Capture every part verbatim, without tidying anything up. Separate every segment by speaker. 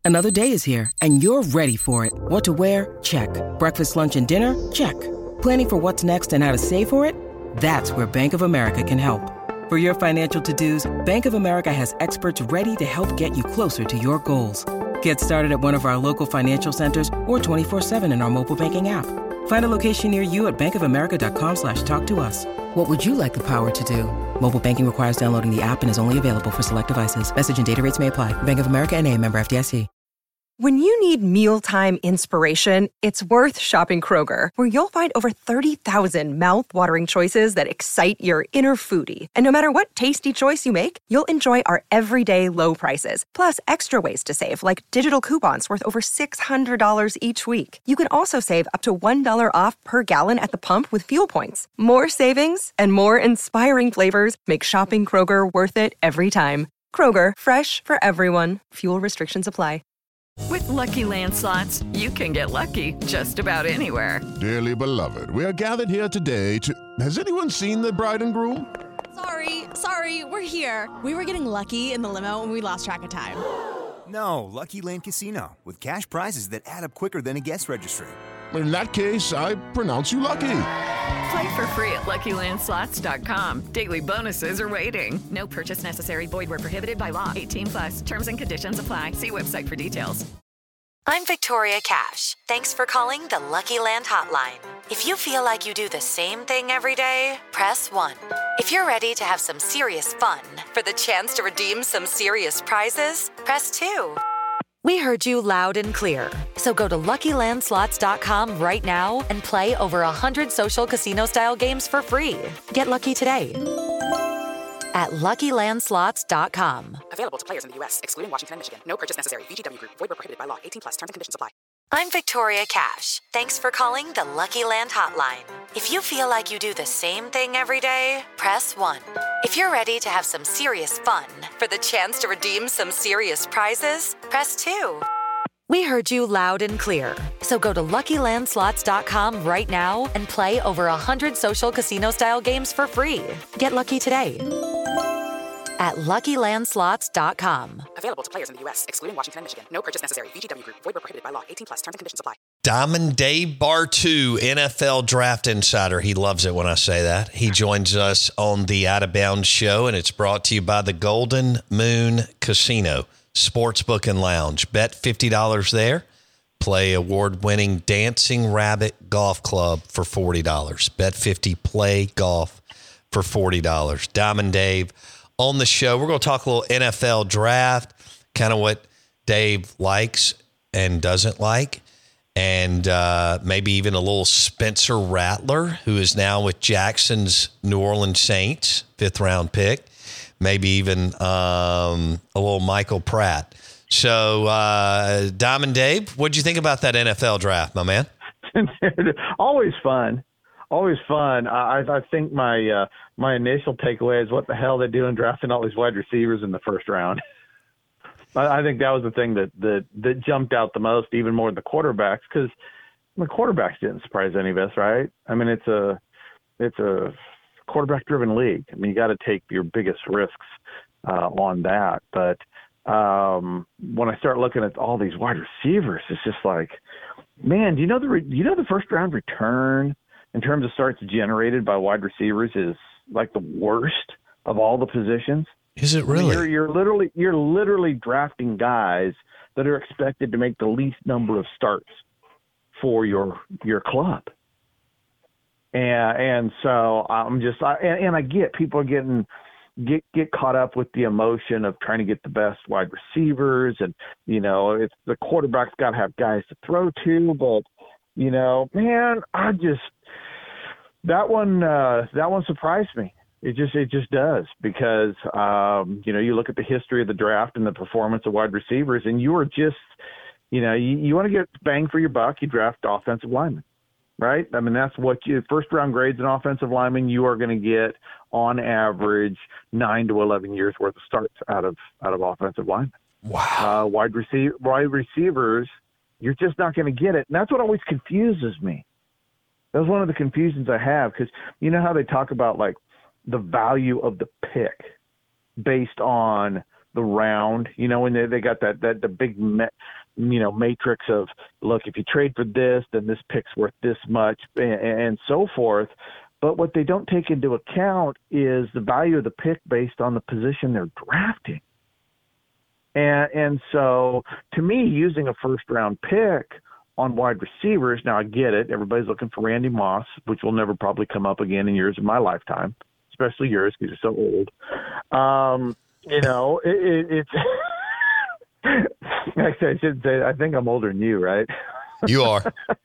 Speaker 1: Another day is here, and you're ready for it. What to wear? Check. Breakfast, lunch, and dinner? Check. Planning for what's next and how to save for it? That's where Bank of America can help. For your financial to-dos, Bank of America has experts ready to help get you closer to your goals. Get started at one of our local financial centers or twenty-four seven in our mobile banking app. Find a location near you at bankofamerica.com slash talk to us. What would you like the power to do? Mobile banking requires downloading the app and is only available for select devices. Message and data rates may apply. Bank of America N A, member F D I C.
Speaker 2: When you need mealtime inspiration, it's worth shopping Kroger, where you'll find over thirty thousand mouth-watering choices that excite your inner foodie. And no matter what tasty choice you make, you'll enjoy our everyday low prices, plus extra ways to save, like digital coupons worth over six hundred dollars each week. You can also save up to one dollar off per gallon at the pump with fuel points. More savings and more inspiring flavors make shopping Kroger worth it every time. Kroger, fresh for everyone. Fuel restrictions apply.
Speaker 3: With Lucky Land Slots, you can get lucky just about anywhere.
Speaker 4: Dearly beloved, we are gathered here today to... Has anyone seen the bride and groom?
Speaker 5: Sorry, sorry, we're here. We were getting lucky in the limo and we lost track of time.
Speaker 6: No, Lucky Land Casino, with cash prizes that add up quicker than a guest registry.
Speaker 4: In that case, I pronounce you lucky.
Speaker 3: Play for free at Lucky Land Slots dot com. Daily bonuses are waiting. No purchase necessary. Void where prohibited by law. eighteen plus. Terms and conditions apply. See website for details.
Speaker 7: I'm Victoria Cash. Thanks for calling the Lucky Land Hotline. If you feel like you do the same thing every day, press one. If you're ready to have some serious fun for the chance to redeem some serious prizes, press two. We heard you loud and clear. So go to Lucky Land Slots dot com right now and play over one hundred social casino-style games for free. Get lucky today at Lucky Land Slots dot com.
Speaker 8: Available to players in the U S, excluding Washington and Michigan. No purchase necessary. V G W Group. Void where prohibited by law. eighteen plus. Terms and conditions apply.
Speaker 7: I'm Victoria Cash. Thanks for calling the Lucky Land Hotline. If you feel like you do the same thing every day, press one. If you're ready to have some serious fun for the chance to redeem some serious prizes, press two. We heard you loud and clear. So go to Lucky Land Slots dot com right now and play over one hundred social casino-style games for free. Get lucky today at Lucky Land Slots dot com.
Speaker 8: Available to players in the U S, excluding Washington and Michigan. No purchase necessary. V G W Group. Void where prohibited by law. eighteen plus. Terms and conditions apply.
Speaker 9: Diamond Dave Bartoo, N F L Draft Insider. He loves it when I say that. He joins us on the Out of Bounds show, and it's brought to you by the Golden Moon Casino Sportsbook and Lounge. Bet fifty dollars there. Play award-winning Dancing Rabbit Golf Club for forty dollars. Bet fifty, play golf for forty dollars. Diamond Dave on the show. We're going to talk a little N F L draft, kind of what Dave likes and doesn't like, and uh, maybe even a little Spencer Rattler, who is now with Jackson's New Orleans Saints, fifth round pick, maybe even um, a little Michael Pratt. So, uh, Diamond Dave, what'd you think about that N F L draft, my man?
Speaker 10: Always fun. Always fun. I, I think my uh, my initial takeaway is what the hell they're doing drafting all these wide receivers in the first round. I, I think that was the thing that, that, that jumped out the most, even more than the quarterbacks, because the quarterbacks didn't surprise any of us, right? I mean, it's a it's a quarterback-driven league. I mean, you got to take your biggest risks uh, on that. But um, when I start looking at all these wide receivers, it's just like, man, do you know the re- do you know the first round return in terms of starts generated by wide receivers is like the worst of all the positions?
Speaker 9: Is it really?
Speaker 10: You're, you're literally you're literally drafting guys that are expected to make the least number of starts for your your club. And and so I'm just I, and, and I get people are getting get get caught up with the emotion of trying to get the best wide receivers, and you know, it's the quarterback's got to have guys to throw to, but you know, man, I just that one uh, that one surprised me. It just it just does because um, you know, you look at the history of the draft and the performance of wide receivers, and you are just you know you, you want to get bang for your buck, you draft offensive linemen, right? I mean, that's what you first round grades in offensive linemen. You are going to get on average nine to eleven years worth of starts out of out of offensive linemen.
Speaker 9: Wow.
Speaker 10: Uh, wide receiver wide receivers, you're just not going to get it, and that's what always confuses me. That's one of the confusions I have, because you know how they talk about like the value of the pick based on the round, you know, when they, they got that, that the big, me, you know, matrix of, look, if you trade for this, then this pick's worth this much and, and so forth. But what they don't take into account is the value of the pick based on the position they're drafting. And, and so to me, using a first round pick on wide receivers, now I get it. Everybody's looking for Randy Moss, which will never probably come up again in years of my lifetime, especially yours because you're so old. Um, you know, it, it, it's actually, I shouldn't say that. I think I'm older than you, right?
Speaker 9: You are.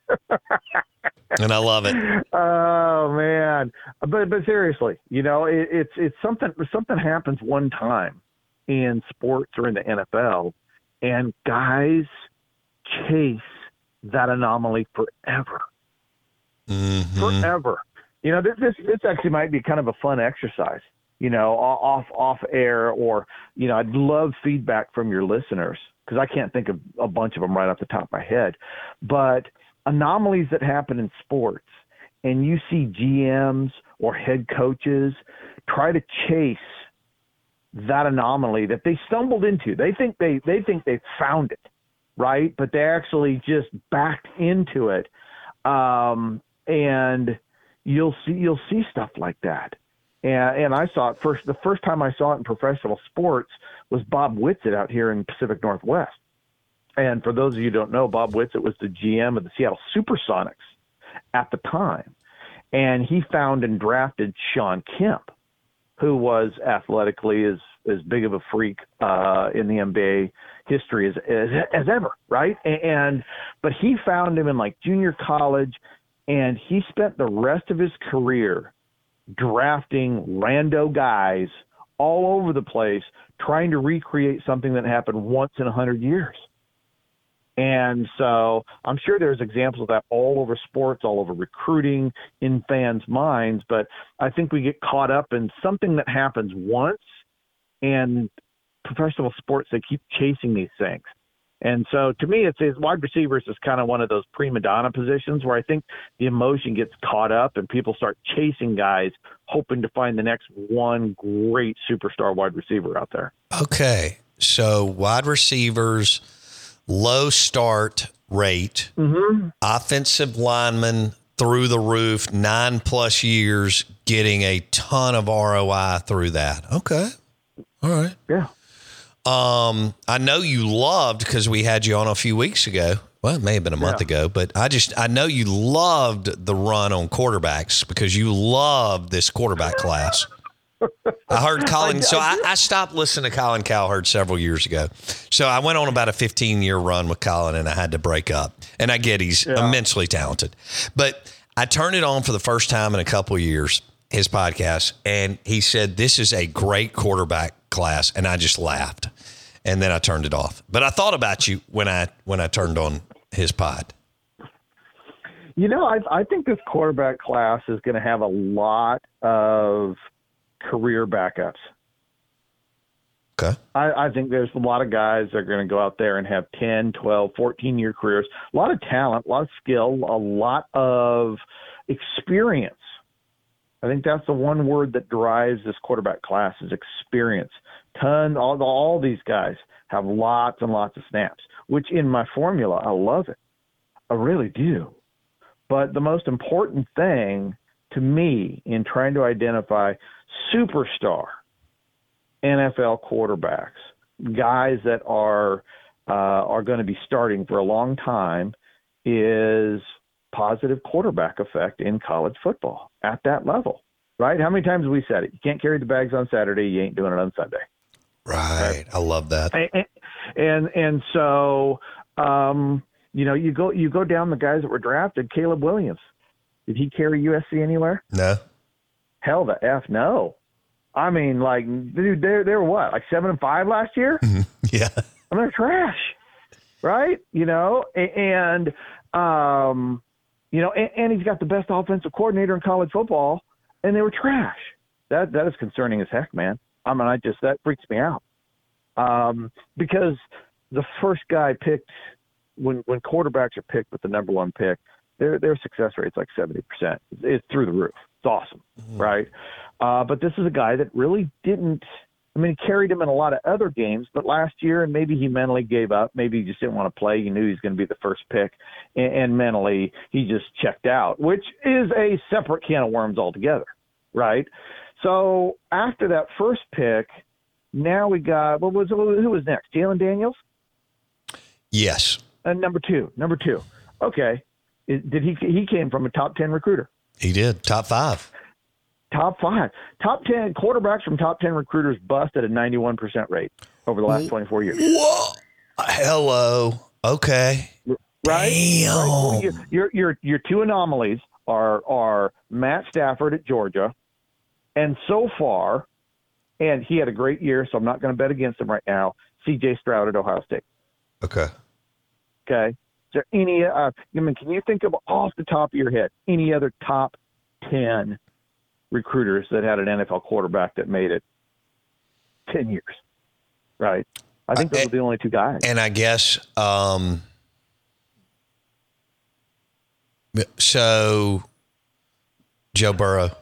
Speaker 9: And I love it.
Speaker 10: Oh man. But, but seriously, you know, it, it's, it's something, something happens one time in sports or in the N F L, and guys chase that anomaly forever.
Speaker 9: Mm-hmm.
Speaker 10: Forever. You know, this, this this actually might be kind of a fun exercise, you know, off off air, or, you know, I'd love feedback from your listeners because I can't think of a bunch of them right off the top of my head. But anomalies that happen in sports, and you see G Ms or head coaches try to chase that anomaly that they stumbled into. They think they they think they found it, right? But they actually just backed into it, um, and you'll see you'll see stuff like that. And, and I saw it first. The first time I saw it in professional sports was Bob Whitsitt out here in Pacific Northwest. And for those of you who don't know, Bob Whitsitt was the G M of the Seattle Supersonics at the time, and he found and drafted Sean Kemp, who was athletically as, as big of a freak uh, in the N B A history as, as as ever, right? And but he found him in like junior college, and he spent the rest of his career drafting rando guys all over the place, trying to recreate something that happened once in a hundred years. And so I'm sure there's examples of that all over sports, all over recruiting, in fans' minds. But I think we get caught up in something that happens once, and professional sports, they keep chasing these things. And so to me, it's, it's wide receivers is kind of one of those prima donna positions where I think the emotion gets caught up and people start chasing guys, hoping to find the next one great superstar wide receiver out there.
Speaker 9: Okay. So wide receivers, low start rate,
Speaker 10: mm-hmm.
Speaker 9: offensive linemen through the roof, nine plus years, getting a ton of R O I through that. Okay. All right.
Speaker 10: Yeah.
Speaker 9: Um, I know you loved, because we had you on a few weeks ago. Well, it may have been a month
Speaker 10: yeah.
Speaker 9: ago, but I just, I know you loved the run on quarterbacks because you loved this quarterback class. I heard Colin. So I, I stopped listening to Colin Cowherd several years ago. So I went on about a fifteen year run with Colin, and I had to break up. And I get he's yeah. immensely talented, but I turned it on for the first time in a couple of years, his podcast. And he said, this is a great quarterback class. And I just laughed, and then I turned it off. But I thought about you when I, when I turned on his pod.
Speaker 10: You know, I, I think this quarterback class is going to have a lot of career backups.
Speaker 9: Okay.
Speaker 10: I, I think there's a lot of guys that are going to go out there and have ten, twelve, fourteen year careers. A lot of talent, a lot of skill, a lot of experience. I think that's the one word that drives this quarterback class is experience. Ton, all, all these guys have lots and lots of snaps, which in my formula, I love it. I really do. But the most important thing to me in trying to identify superstar N F L quarterbacks, guys that are uh, are going to be starting for a long time, is positive quarterback effect in college football at that level, right? How many times have we said it? You can't carry the bags on Saturday, you ain't doing it on Sunday.
Speaker 9: Right. I love that.
Speaker 10: And and, and so, um, you know, you go you go down the guys that were drafted. Caleb Williams, did he carry U S C anywhere?
Speaker 9: No.
Speaker 10: Hell the F no. I mean, like, dude, they're, they're what, like seven and five last year?
Speaker 9: Yeah.
Speaker 10: I mean, they're trash, right? You know, and, um, you know, and, and he's got the best offensive coordinator in college football, and they were trash. That That is concerning as heck, man. I mean, I just, that freaks me out. Um, because the first guy picked, when, when quarterbacks are picked with the number one pick, their their success rate's like seventy percent. It's through the roof. It's awesome, mm-hmm. right? Uh, but this is a guy that really didn't I mean, he carried him in a lot of other games, but last year, and maybe he mentally gave up. Maybe he just didn't want to play. He knew he was going to be the first pick, and, and mentally he just checked out, which is a separate can of worms altogether, right? So after that first pick, now we got, what was who was next? Jalen Daniels?
Speaker 9: Yes.
Speaker 10: And number two, number two. Okay. Did he, he came from a top ten recruiter.
Speaker 9: He did. Top five.
Speaker 10: Top five. Top ten quarterbacks from top ten recruiters bust at a ninety-one percent rate over the last twenty-four years.
Speaker 9: Whoa. Hello. Okay.
Speaker 10: Right?
Speaker 9: Damn.
Speaker 10: Right? Your, your, your two anomalies are, are Matt Stafford at Georgia, and so far, and he had a great year, so I'm not going to bet against him right now, C J Stroud at Ohio State.
Speaker 9: Okay.
Speaker 10: Okay. Is there any, uh, I mean, can you think of off the top of your head any other top ten recruiters that had an N F L quarterback that made it ten years, right? I think those uh, are the only two guys.
Speaker 9: And I guess, um, so Joe Burrow.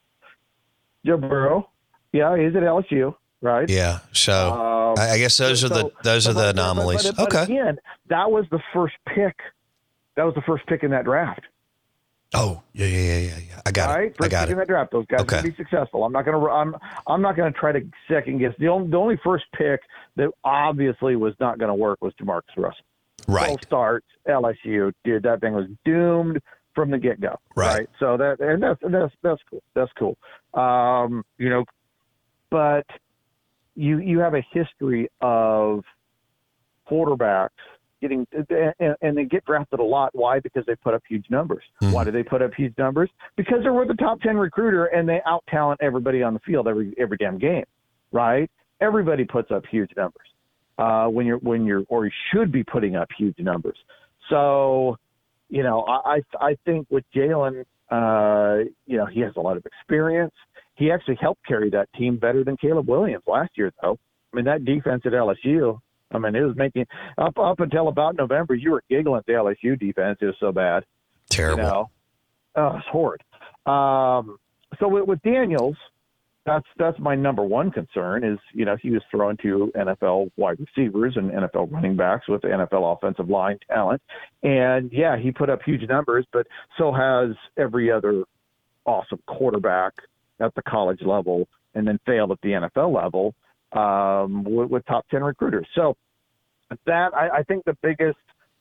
Speaker 10: Joe Burrow. Yeah, he's at L S U, right?
Speaker 9: Yeah. So um, I guess those so, are the, those are the anomalies.
Speaker 10: But, but, but
Speaker 9: okay.
Speaker 10: Again, that was the first pick. That was the first pick in that draft.
Speaker 9: Oh yeah, yeah, yeah, yeah. yeah. I got
Speaker 10: right?
Speaker 9: it.
Speaker 10: First
Speaker 9: I got
Speaker 10: pick
Speaker 9: it.
Speaker 10: in that draft. Those guys
Speaker 9: okay.
Speaker 10: can be successful. I'm not going to. I'm. I'm not going to try to second guess. The only, the only first pick that obviously was not going to work was DeMarcus Russell.
Speaker 9: Right.
Speaker 10: twelve starts, L S U. Dude, that thing was doomed from the get go.
Speaker 9: Right.
Speaker 10: right. So that and that's that's that's cool. That's cool. Um, you know, but you you have a history of quarterbacks getting and, and they get drafted a lot. Why? Because they put up huge numbers. Mm-hmm. Why do they put up huge numbers? Because they were the top ten recruiter and they out talent everybody on the field every every damn game, right? Everybody puts up huge numbers uh, when you're when you're or you should be putting up huge numbers. So, you know, I I think with Jalen, uh, you know, he has a lot of experience. He actually helped carry that team better than Caleb Williams last year, though. I mean, that defense at L S U. I mean, it was making up up until about November. You were giggling at the L S U defense. It was so bad,
Speaker 9: terrible.
Speaker 10: You know? Oh, it's horrid. Um, so with, with Daniels, that's that's my number one concern. Is you know he was thrown to N F L wide receivers and N F L running backs with N F L offensive line talent, and yeah, he put up huge numbers, but so has every other awesome quarterback at the college level, and then failed at the N F L level. Um, with, with top ten recruiters. So that I, I think the biggest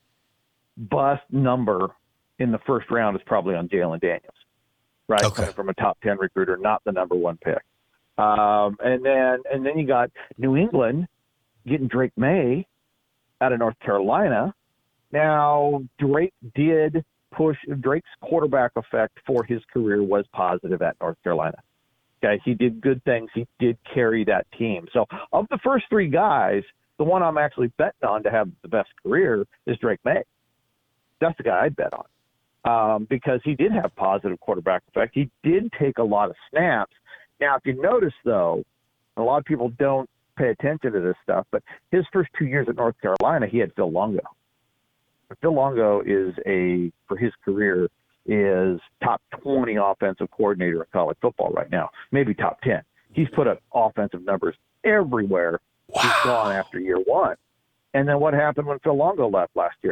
Speaker 10: bust number in the first round is probably on Jalen Daniels, right?
Speaker 9: Okay.
Speaker 10: Coming from a top ten recruiter, not the number one pick. Um, and then and then you got New England getting Drake May out of North Carolina. Now Drake did push Drake's quarterback effect for his career was positive at North Carolina. Okay, he did good things. He did carry that team. So of the first three guys, the one I'm actually betting on to have the best career is Drake May. That's the guy I'd bet on um, because he did have positive quarterback effect. He did take a lot of snaps. Now, if you notice, though, a lot of people don't pay attention to this stuff, but his first two years at North Carolina, he had Phil Longo. Phil Longo is a, for his career, is top twenty offensive coordinator of college football right now, maybe top ten. He's put up offensive numbers everywhere. Wow. He's gone after year one. And then what happened when Phil Longo left last year?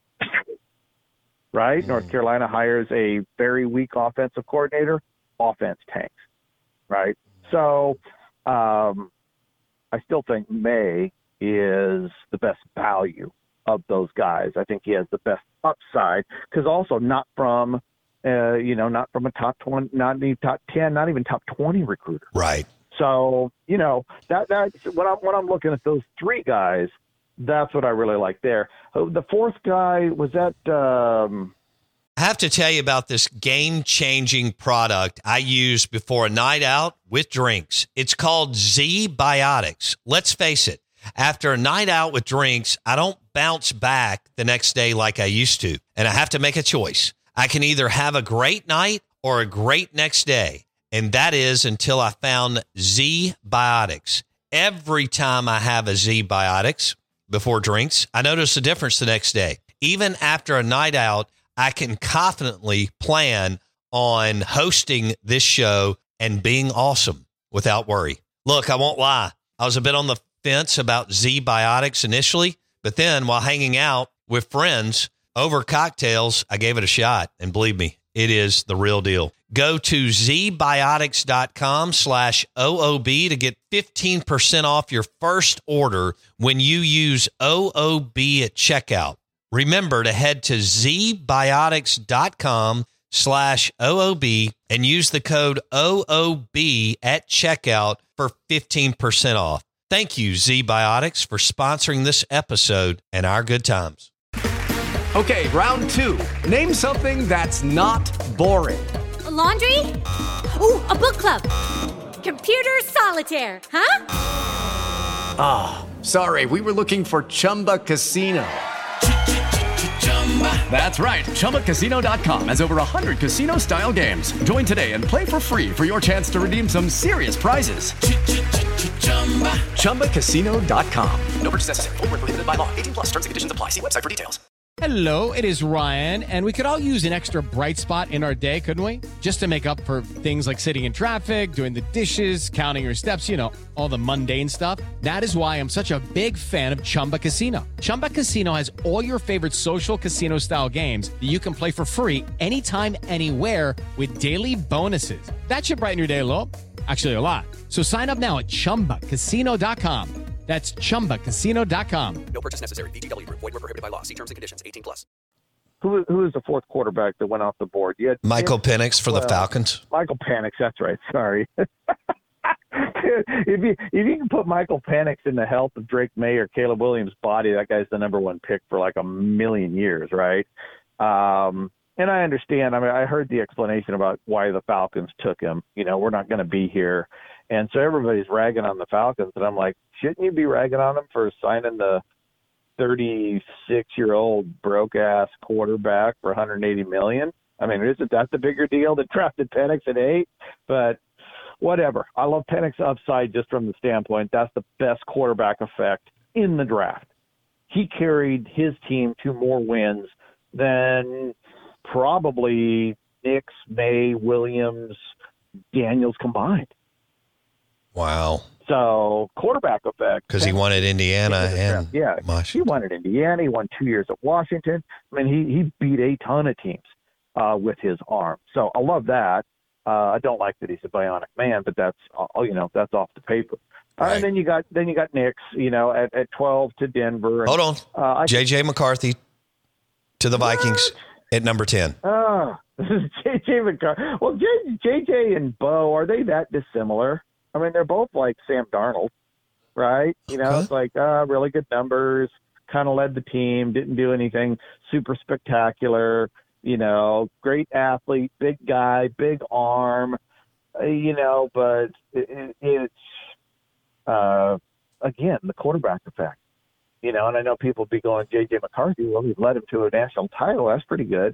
Speaker 10: Right? Mm. North Carolina hires a very weak offensive coordinator. Offense tanks. Right? So um, I still think May is the best value of those guys. I think he has the best upside because also not from, uh, you know, not from a top twenty, not even top ten, not even top twenty recruiter.
Speaker 9: Right.
Speaker 10: So, you know, that that when I'm when I'm looking at those three guys, that's what I really like there. The fourth guy was that. Um,
Speaker 9: I have to tell you about this game-changing product I use before a night out with drinks. It's called Z-Biotics. Let's face it. After a night out with drinks, I don't bounce back the next day like I used to, and I have to make a choice. I can either have a great night or a great next day, and that is until I found Z-Biotics. Every time I have a Z-Biotics before drinks, I notice a difference the next day. Even after a night out, I can confidently plan on hosting this show and being awesome without worry. Look, I won't lie. I was a bit on the fence about Z-Biotics initially, but then while hanging out with friends over cocktails, I gave it a shot. And believe me, it is the real deal. Go to zbiotics.com slash OOB to get fifteen percent off your first order when you use O O B at checkout. Remember to head to zbiotics.com slash OOB and use the code O O B at checkout for fifteen percent off. Thank you, Z-Biotics, for sponsoring this episode and our good times.
Speaker 11: Okay, round two. Name something that's not boring.
Speaker 12: A laundry? Ooh, a book club. Computer solitaire, huh?
Speaker 11: Ah, oh, sorry, we were looking for Chumba Casino. That's right. Chumba Casino dot com has over one hundred casino-style games. Join today and play for free for your chance to redeem some serious prizes. Chumba Casino dot com. No purchase necessary. Void where prohibited by law. eighteen plus terms and conditions apply. See website for details.
Speaker 13: Hello, it is Ryan, and we could all use an extra bright spot in our day, couldn't we? Just to make up for things like sitting in traffic, doing the dishes, counting your steps, you know, all the mundane stuff. That is why I'm such a big fan of Chumba Casino. Chumba Casino has all your favorite social casino-style games that you can play for free anytime, anywhere with daily bonuses. That should brighten your day a little. Actually, a lot. So sign up now at chumba casino dot com. That's chumba casino dot com.
Speaker 8: No purchase necessary. V G W Group. Void where prohibited by law. See terms and conditions. eighteen plus.
Speaker 10: Who who is the fourth quarterback that went off the board? You had,
Speaker 9: Michael
Speaker 10: you had,
Speaker 9: Penix for
Speaker 10: well,
Speaker 9: the Falcons.
Speaker 10: Michael Penix, that's right. Sorry. if you if you can put Michael Penix in the health of Drake May or Caleb Williams' body, that guy's the number one pick for like a million years, right? Um, and I understand. I mean, I heard the explanation about why the Falcons took him. You know, we're not going to be here. And so everybody's ragging on the Falcons, and I'm like, shouldn't you be ragging on them for signing the thirty-six-year-old broke-ass quarterback for one hundred eighty million dollars? I mean, isn't that the bigger deal that drafted Penix at eight? But whatever. I love Penix upside just from the standpoint that's the best quarterback effect in the draft. He carried his team to more wins than probably Nix, May, Williams, Daniels combined.
Speaker 9: Wow.
Speaker 10: So quarterback effect.
Speaker 9: Because he wanted Indiana and
Speaker 10: yeah,
Speaker 9: Washington.
Speaker 10: He wanted Indiana. He won two years at Washington. I mean, he, he beat a ton of teams uh, with his arm. So I love that. Uh, I don't like that he's a bionic man, but that's uh, you know that's off the paper. Right. Uh, and then you got then you got Nix, you know, at, at twelve to Denver. And,
Speaker 9: Hold on,
Speaker 10: uh,
Speaker 9: J J McCarthy to the
Speaker 10: what?
Speaker 9: Vikings at number ten.
Speaker 10: Oh, this is J J McCarthy. Well, J, JJ and Bo, are they that dissimilar? I mean, they're both like Sam Darnold, right? You know,
Speaker 9: Okay.
Speaker 10: It's like uh, really good numbers, kind of led the team, didn't do anything super spectacular, you know, great athlete, big guy, big arm, uh, you know, but it, it, it's, uh, again, the quarterback effect, you know, and I know people be going, J J McCarthy, well, he led him to a national title. That's pretty good.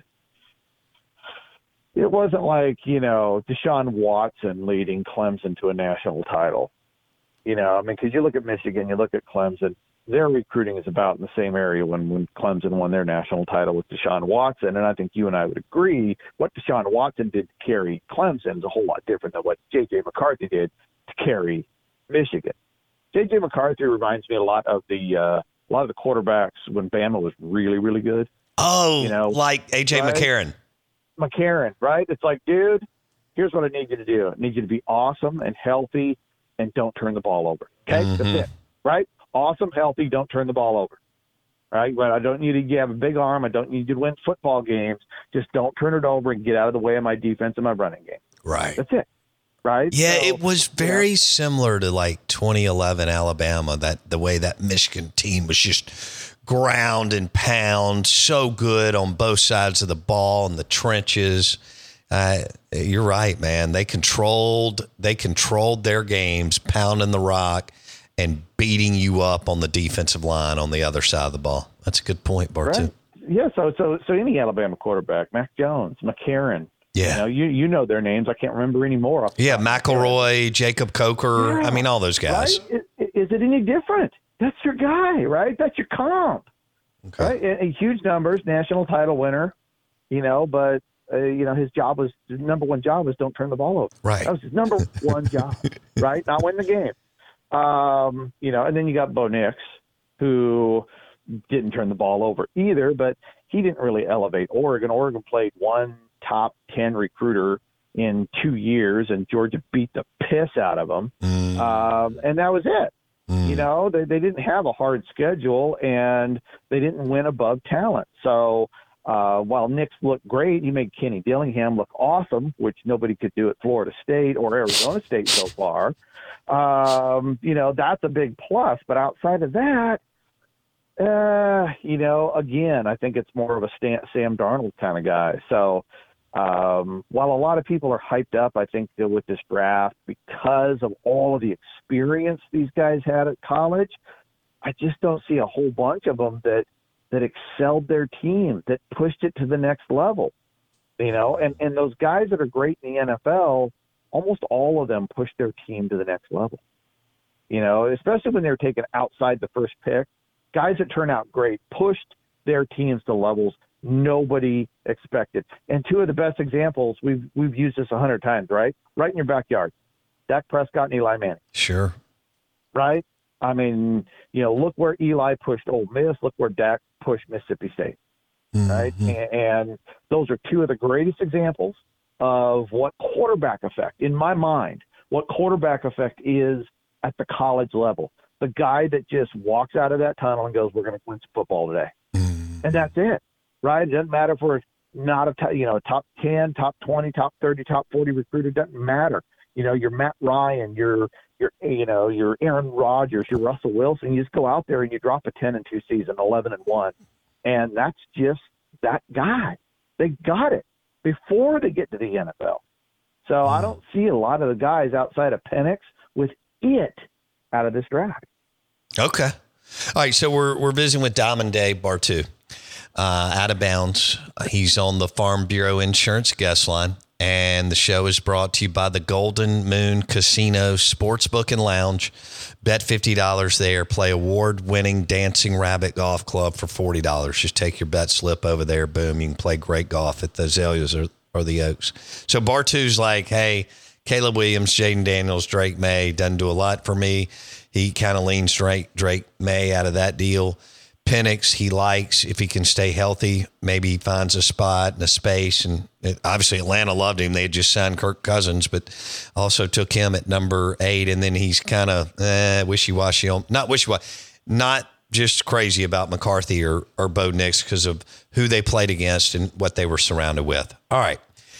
Speaker 10: It wasn't like, you know, Deshaun Watson leading Clemson to a national title. You know, I mean, because you look at Michigan, you look at Clemson, their recruiting is about in the same area when, when Clemson won their national title with Deshaun Watson. And I think you and I would agree what Deshaun Watson did to carry Clemson is a whole lot different than what J J McCarthy did to carry Michigan. J J McCarthy reminds me a lot of the uh, a lot of the quarterbacks when Bama was really, really good.
Speaker 9: Oh,
Speaker 10: you know,
Speaker 9: like A J
Speaker 10: right?
Speaker 9: McCarron.
Speaker 10: McCarron, right? It's like, dude, here's what I need you to do. I need you to be awesome and healthy and don't turn the ball over. Okay?
Speaker 9: Mm-hmm.
Speaker 10: That's it, right? Awesome, healthy, don't turn the ball over. Right? But I don't need you to have a big arm. I don't need you to win football games. Just don't turn it over and get out of the way of my defense and my running game.
Speaker 9: Right.
Speaker 10: That's it. Right?
Speaker 9: Yeah,
Speaker 10: So,
Speaker 9: it was very
Speaker 10: yeah.
Speaker 9: similar to like twenty eleven Alabama, that the way that Michigan team was just ground and pound, so good on both sides of the ball in the trenches. Uh, you're right, man. They controlled they controlled their games, pounding the rock and beating you up on the defensive line on the other side of the ball. That's a good point, Bartu.
Speaker 10: Right. Yeah, so so so any Alabama quarterback, Mac Jones, McCarron.
Speaker 9: Yeah.
Speaker 10: You know, you, you know their names. I can't remember any more.
Speaker 9: Yeah, McElroy, Jacob Coker.
Speaker 10: Yeah.
Speaker 9: I mean, all those guys.
Speaker 10: Right? Is, is it any different? That's your guy, right? That's your comp.
Speaker 9: Okay.
Speaker 10: Right? And, and huge numbers, national title winner, you know, but, uh, you know, his job was, his number one job was don't turn the ball over.
Speaker 9: Right.
Speaker 10: That was his number one job, right? Not win the game. Um, you know, and then you got Bo Nix, who didn't turn the ball over either, but he didn't really elevate Oregon. Oregon played one top ten recruiter in two years, and Georgia beat the piss out of them. Mm. Um, and that was it. Mm. You know, they, they didn't have a hard schedule, and they didn't win above talent. So uh, while Nix looked great, he made Kenny Dillingham look awesome, which nobody could do at Florida State or Arizona State so far. Um, you know, that's a big plus. But outside of that, uh, you know, again, I think it's more of a Stan, Sam Darnold kind of guy. So, Um, while a lot of people are hyped up, I think, with this draft because of all of the experience these guys had at college, I just don't see a whole bunch of them that, that excelled their team, that pushed it to the next level, you know, and, and those guys that are great in the N F L, almost all of them pushed their team to the next level, you know, especially when they were taken outside the first pick. Guys that turn out great pushed their teams to levels nobody expected. And two of the best examples, we've we've used this a hundred times, right? Right in your backyard. Dak Prescott and Eli Manning.
Speaker 9: Sure.
Speaker 10: Right? I mean, you know, look where Eli pushed Ole Miss. Look where Dak pushed Mississippi State. Mm-hmm. Right? And, and those are two of the greatest examples of what quarterback effect, in my mind, what quarterback effect is at the college level. The guy that just walks out of that tunnel and goes, we're going to win some football today. Mm-hmm. And that's it. Right? It doesn't matter if we're not a t- you know top ten, top twenty, top thirty, top forty recruiter. It doesn't matter. You know, you're Matt Ryan, you're you're you know you're Aaron Rodgers, you're Russell Wilson. You just go out there and you drop a ten and two season, eleven and one, and that's just that guy. They got it before they get to the N F L. So mm. I don't see a lot of the guys outside of Penix with it out of this draft.
Speaker 9: Okay. All right. So we're we're visiting with Diamond Day Bartoo. Uh, out of bounds. He's on the Farm Bureau Insurance guest line, and the show is brought to you by the Golden Moon Casino Sportsbook and Lounge. Bet fifty dollars there. Play award-winning Dancing Rabbit Golf Club for forty dollars. Just take your bet slip over there. Boom. You can play great golf at the Azaleas or, or the Oaks. So Bartoo's like, hey, Caleb Williams, Jaden Daniels, Drake May doesn't do a lot for me. He kind of leans Drake, Drake May out of that deal. Penix, he likes if he can stay healthy. Maybe he finds a spot and a space. And it, obviously Atlanta loved him. They had just signed Kirk Cousins, but also took him at number eight. And then he's kind of eh, wishy-washy. On, not wishy-washy, not just crazy about McCarthy or, or Bo Nix because of who they played against and what they were surrounded with. All right.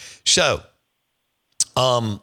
Speaker 9: So um,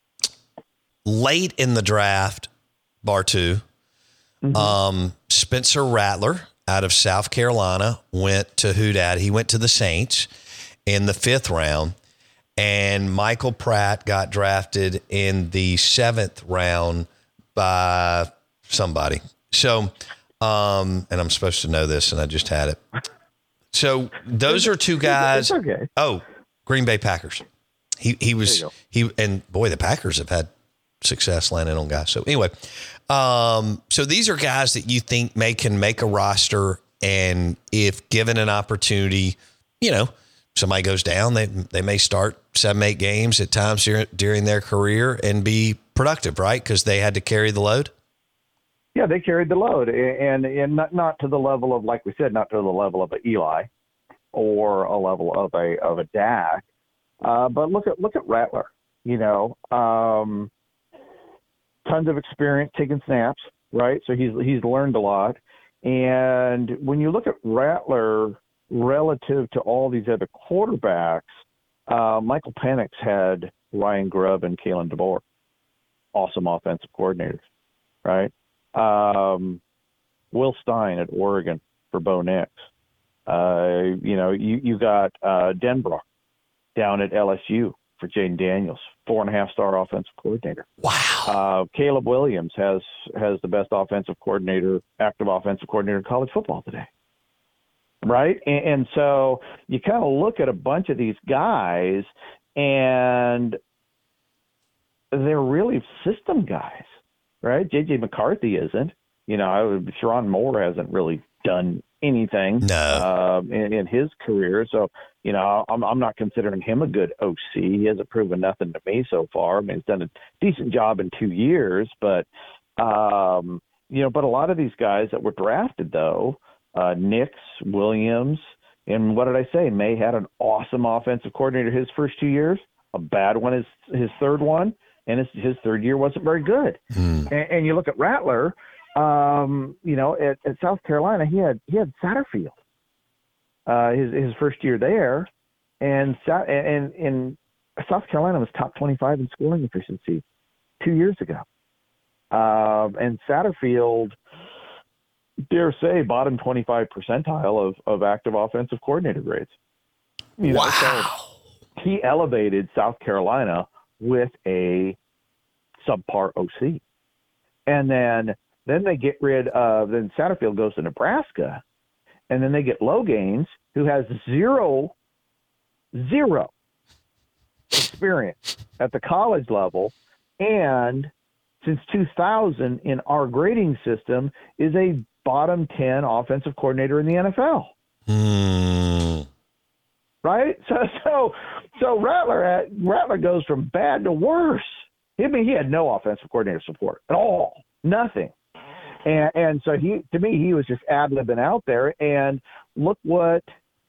Speaker 9: late in the draft, Bartoo, mm-hmm. um, Spencer Rattler out of South Carolina went to who dad? He went to the Saints in the fifth round, and Michael Pratt got drafted in the seventh round by somebody. So, um, and I'm supposed to know this, and I just had it. So those are two guys.
Speaker 10: It's okay.
Speaker 9: Oh, Green Bay Packers. He he was he and boy, the Packers have had success landing on guys. So anyway, um, so these are guys that you think may can make a roster, and if given an opportunity, you know, somebody goes down, they they may start seven, eight games at times during, during their career and be productive, right? Because they had to carry the load.
Speaker 10: Yeah, they carried the load, and and not not to the level of, like we said, not to the level of an Eli or a level of a of a Dak. Uh, but look at look at Rattler. You know. Um, Tons of experience taking snaps, right? So he's he's learned a lot. And when you look at Rattler relative to all these other quarterbacks, uh, Michael Penix had Ryan Grubb and Kalen DeBoer, awesome offensive coordinators, right? Um, Will Stein at Oregon for Bo Nix. Uh, you know, you you got uh, Denbrock down at L S U for Jaden Daniels, four and a half star offensive coordinator.
Speaker 9: Wow.
Speaker 10: Uh, Caleb Williams has, has the best offensive coordinator, active offensive coordinator in college football today. Right. And, and so you kind of look at a bunch of these guys and they're really system guys, right? J J McCarthy isn't, you know, Sharon Moore hasn't really done anything
Speaker 9: no.
Speaker 10: uh, in, in his career. So, you know, I'm, I'm not considering him a good O C. He hasn't proven nothing to me so far. I mean, he's done a decent job in two years, but Um, you know, but a lot of these guys that were drafted, though, uh, Nix, Williams, and what did I say? May had an awesome offensive coordinator his first two years, a bad one his his third one, and his, his third year wasn't very good. Mm. And, and you look at Rattler, um, you know, at, at South Carolina, he had he had Satterfield, uh, his his first year there, and and and South Carolina was top twenty-five in scoring efficiency two years ago. Um, and Satterfield, dare say, bottom twenty-five percentile of, of active offensive coordinator grades. You know,
Speaker 9: wow.
Speaker 10: So he elevated South Carolina with a subpar O C. And then then they get rid of, then Satterfield goes to Nebraska, and then they get Logains, who has zero, zero experience at the college level, and since two thousand in our grading system is a bottom ten offensive coordinator in the N F L.
Speaker 9: Mm.
Speaker 10: Right? So so so Rattler at, Rattler goes from bad to worse. I mean, he had no offensive coordinator support at all. Nothing. And and so he to me he was just ad-libbing out there, and look what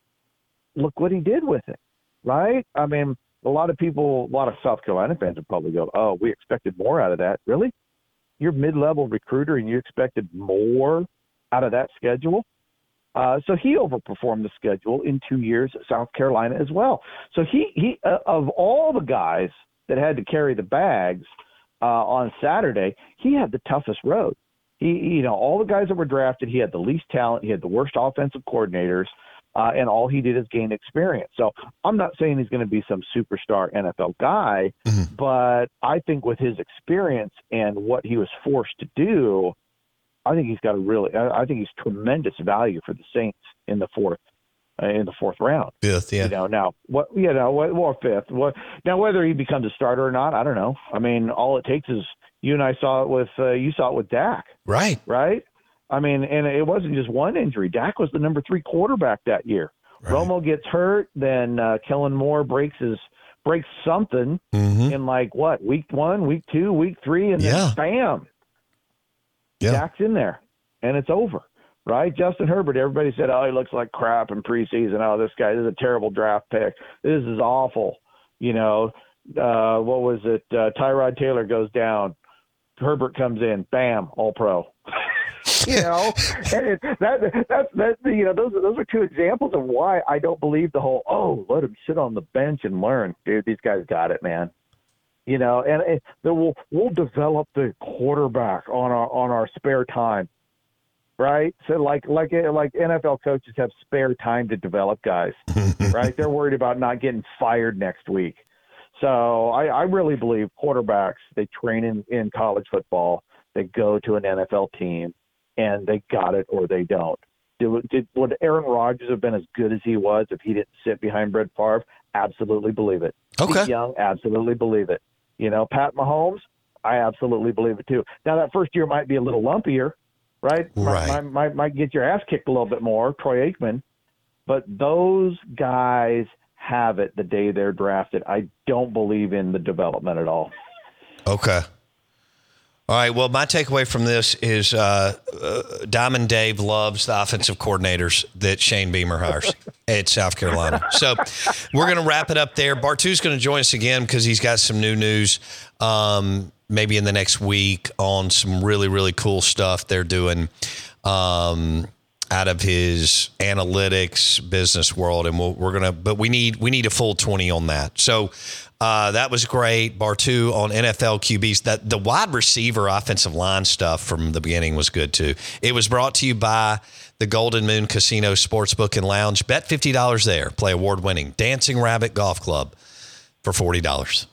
Speaker 10: look what he did with it. Right? I mean, a lot of people, a lot of South Carolina fans would probably go, oh, we expected more out of that. Really? You're a mid-level recruiter and you expected more out of that schedule? Uh, so he overperformed the schedule in two years at South Carolina as well. So he, he uh, of all the guys that had to carry the bags uh, on Saturday, he had the toughest road. He, you know, all the guys that were drafted, he had the least talent. He had the worst offensive coordinators. Uh, and all he did is gain experience. So I'm not saying he's going to be some superstar N F L guy, mm-hmm. but I think with his experience and what he was forced to do, I think he's got a really, I think he's tremendous value for the Saints in the fourth, uh, in the fourth round.
Speaker 9: Fifth, yeah.
Speaker 10: You know, now what, you know, what, or fifth. What now? Whether he becomes a starter or not, I don't know. I mean, all it takes is you and I saw it with, uh, you saw it with Dak,
Speaker 9: right?
Speaker 10: Right. I mean, and it wasn't just one injury. Dak was the number three quarterback that year. Right. Romo gets hurt, then uh, Kellen Moore breaks his breaks something mm-hmm. in like what week one, week two, week three, and
Speaker 9: yeah.
Speaker 10: then bam,
Speaker 9: yeah.
Speaker 10: Dak's in there, and it's over. Right? Justin Herbert. Everybody said, "Oh, he looks like crap in preseason. Oh, this guy this is a terrible draft pick. This is awful." You know, uh, what was it? Uh, Tyrod Taylor goes down. Herbert comes in. Bam, all pro. You know, and it, that that's that you know those those are two examples of why I don't believe the whole oh let him sit on the bench and learn, dude. These guys got it, man. You know, and it, we'll we'll develop the quarterback on our on our spare time, right? So like like like N F L coaches have spare time to develop guys, right? They're worried about not getting fired next week. So I, I really believe quarterbacks, they train in, in college football, they go to an N F L team, and they got it or they don't. Did, did, would Aaron Rodgers have been as good as he was if he didn't sit behind Brett Favre? Absolutely believe it.
Speaker 9: Okay.
Speaker 10: Steve Young, absolutely believe it. You know, Pat Mahomes, I absolutely believe it too. Now, that first year might be a little lumpier, right?
Speaker 9: Right.
Speaker 10: Might, might, might get your ass kicked a little bit more, Troy Aikman. But those guys have it the day they're drafted. I don't believe in the development at all.
Speaker 9: Okay. All right. Well, my takeaway from this is uh, uh, Diamond Dave loves the offensive coordinators that Shane Beamer hires at South Carolina. So we're going to wrap it up there. Bartu's going to join us again because he's got some new news um, maybe in the next week on some really, really cool stuff they're doing um, out of his analytics business world. And we'll, we're going to, but we need, we need a full twenty on that. So uh, that was great. Bartu on N F L Q Bs. That the wide receiver offensive line stuff from the beginning was good too. It was brought to you by the Golden Moon Casino Sportsbook and Lounge. Bet fifty dollars there. Play award-winning Dancing Rabbit Golf Club for forty dollars.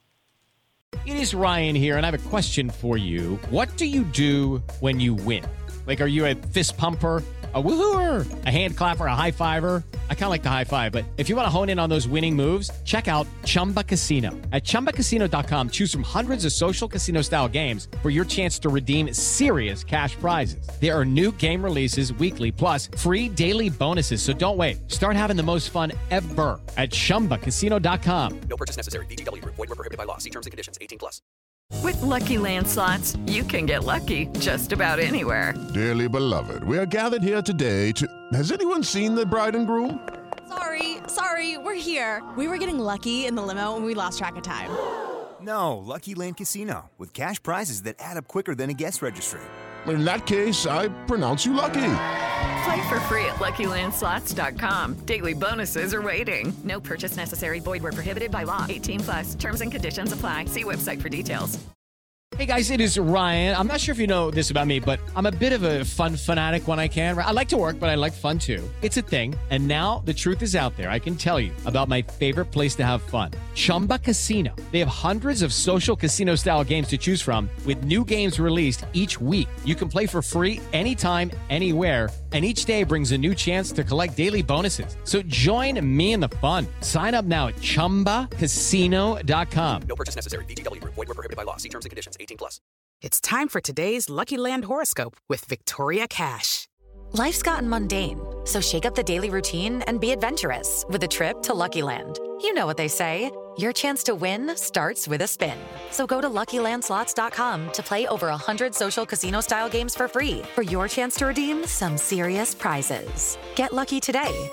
Speaker 13: It is Ryan here, and I have a question for you. What do you do when you win? Like, are you a fist pumper, a woo-hooer, a hand clapper, a high-fiver? I kind of like the high-five, but if you want to hone in on those winning moves, check out Chumba Casino. At Chumba Casino dot com, choose from hundreds of social casino-style games for your chance to redeem serious cash prizes. There are new game releases weekly, plus free daily bonuses, so don't wait. Start having the most fun ever at Chumba Casino dot com.
Speaker 8: No purchase necessary. V G W. Void where prohibited by law. See terms and conditions. eighteen plus.
Speaker 3: With Lucky Land Slots, you can get lucky just about anywhere.
Speaker 4: Dearly beloved, we are gathered here today to... Has anyone seen the bride and groom?
Speaker 5: Sorry, sorry, we're here. We were getting lucky in the limo and we lost track of time.
Speaker 6: No, Lucky Land Casino, with cash prizes that add up quicker than a guest registry.
Speaker 4: In that case, I pronounce you lucky.
Speaker 3: Play for free at Lucky Land Slots dot com. Daily bonuses are waiting. No purchase necessary. Void where prohibited by law. eighteen plus. Terms and conditions apply. See website for details.
Speaker 13: Hey guys, it is Ryan. I'm not sure if you know this about me, but I'm a bit of a fun fanatic when I can. I like to work, but I like fun too. It's a thing. And now the truth is out there. I can tell you about my favorite place to have fun. Chumba Casino. They have hundreds of social casino style games to choose from with new games released each week. You can play for free anytime, anywhere. And each day brings a new chance to collect daily bonuses. So join me in the fun. Sign up now at chumba casino dot com.
Speaker 8: No purchase necessary. V G W Group. Void where prohibited by law. See terms and conditions. eighteen plus. It's time for today's Lucky Land horoscope with Victoria Cash.
Speaker 7: Life's gotten mundane, so shake up the daily routine and be adventurous with a trip to Lucky Land. You know what they say. Your chance to win starts with a spin. So go to Lucky Land Slots dot com to play over one hundred social casino-style games for free for your chance to redeem some serious prizes. Get lucky today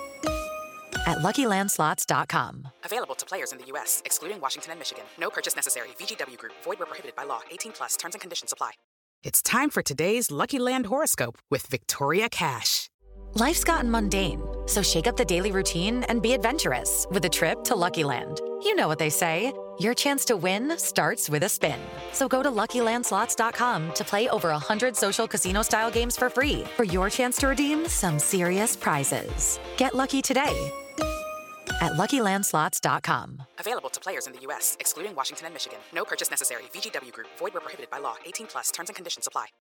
Speaker 7: at Lucky Land Slots dot com.
Speaker 8: Available to players in the U S, excluding Washington and Michigan. No purchase necessary. V G W Group. Void where prohibited by law. eighteen plus. Terms and conditions apply. It's time for today's Lucky Land horoscope with Victoria Cash.
Speaker 7: Life's gotten mundane, so shake up the daily routine and be adventurous with a trip to Lucky Land. You know what they say. Your chance to win starts with a spin. So go to Lucky Land Slots dot com to play over one hundred social casino-style games for free for your chance to redeem some serious prizes. Get lucky today at Lucky Land Slots dot com.
Speaker 8: Available to players in the U S, excluding Washington and Michigan. No purchase necessary. V G W Group. Void where prohibited by law. eighteen plus. Terms and conditions apply.